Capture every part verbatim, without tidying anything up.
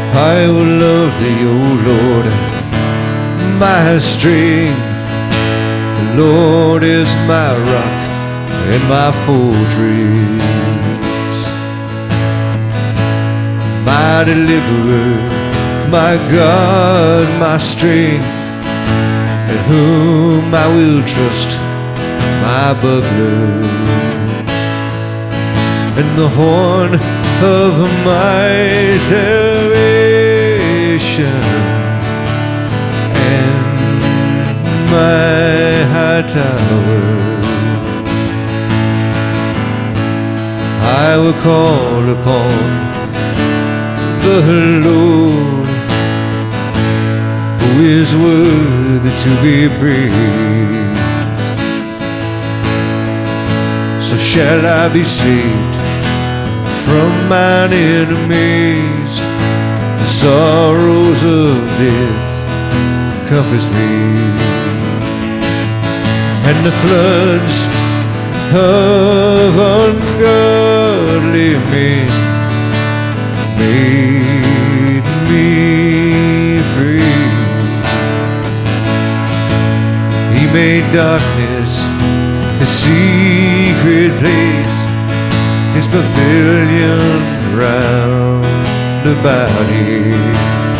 I will love thee, O Lord, my strength. The Lord is my rock and my fortress, my deliverer, my God, my strength, in whom I will trust, my buckler, and the horn of my salvation, and my high tower. I will call upon the Lord, who is worthy to be praised. So shall I be saved from mine enemies. The sorrows of death compass me, and the floods of ungodly men made me free. He made darkness his secret place, his pavilion round about him,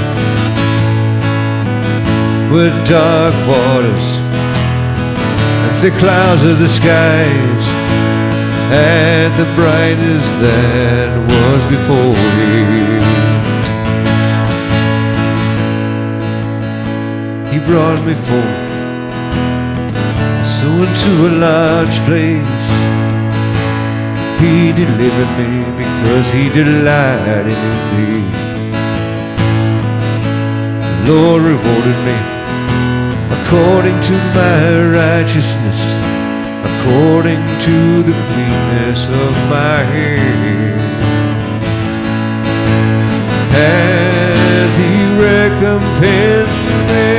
with dark waters and thick clouds of the skies, and the brightness that was before him. He brought me forth so into a large place. He delivered me because he delighted in me. The Lord rewarded me according to my righteousness, according to the cleanness of my hands. Hath he recompensed me?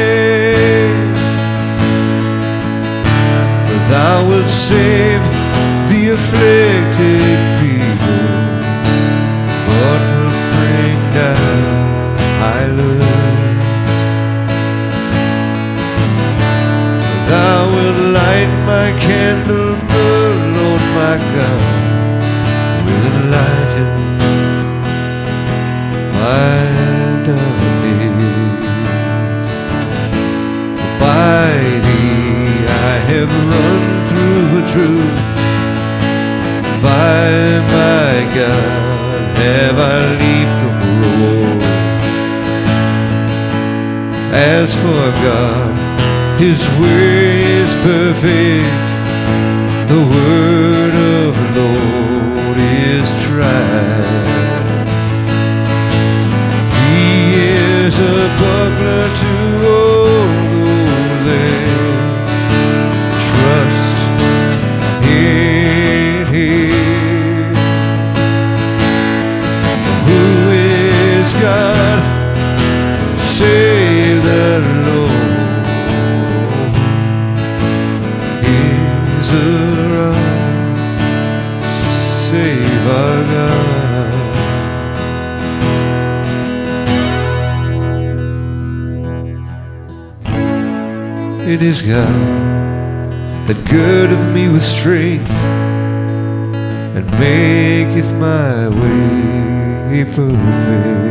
For thou wilt save the afflicted people, but will bring down islands. Thou wilt light my candle, the Lord my God will enlighten my darkness. By thee I have run through a troop, by my God have I leaped over a wall. As for God, his way is perfect, the word of the Lord is tried. He is a buckler to all those that trust in him. Who is God save the Lord? Save our God. It is God that girdeth me with strength, and maketh my way perfect.